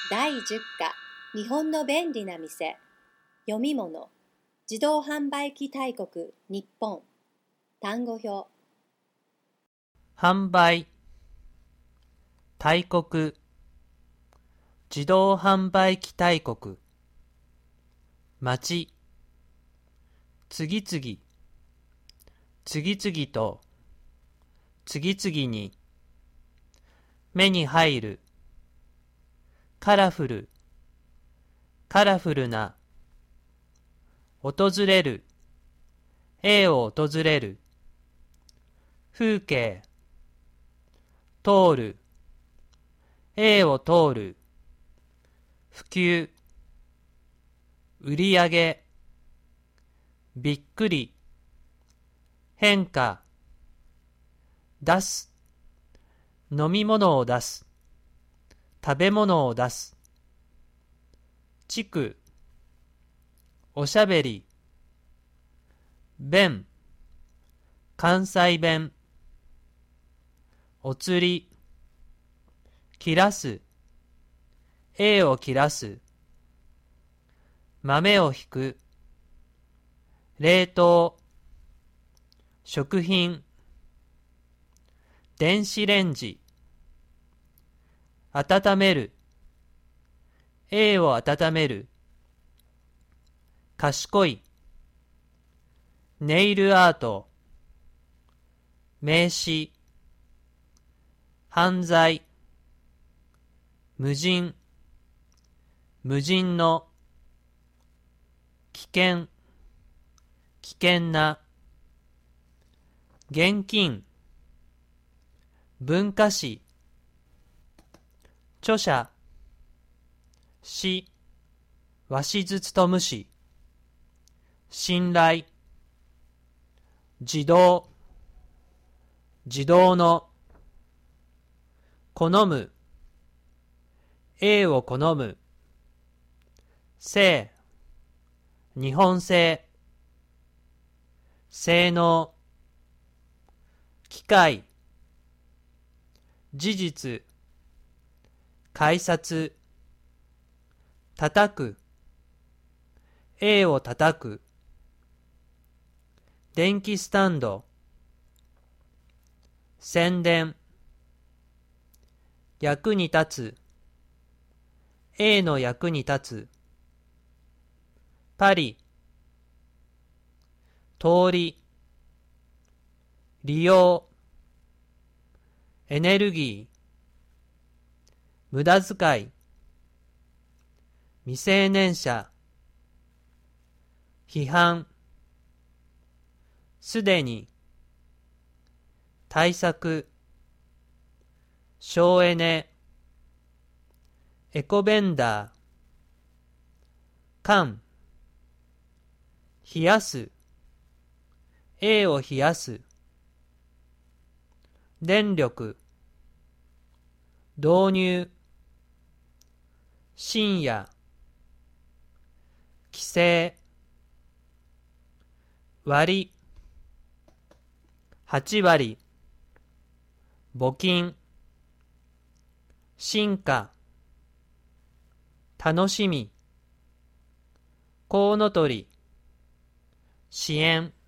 第10課日本の便利な店読み物自動販売機大国日本単語表販売大国自動販売機大国町次々次々と次々に目に入るカラフルカラフルな訪れる A を訪れる風景通る A を通る普及売り上げびっくり変化出す飲み物を出す食べ物を出す地区おしゃべり弁関西弁お釣り切らす A を切らす豆をひく冷凍食品電子レンジ温める A を温める賢いネイルアート名詞犯罪無人無人の危険危険な現金文化史著者詩鷲筒と虫信頼自動自動の好む A を好む製日本製性能機械事実改札叩く A を叩く電気スタンド宣伝役に立つ A の役に立つパリ通り利用エネルギー無駄遣い未成年者批判すでに対策省エネエコベンダー缶冷やす A を冷やす電力導入深夜規制割8割募金進化楽しみコウノトリ支援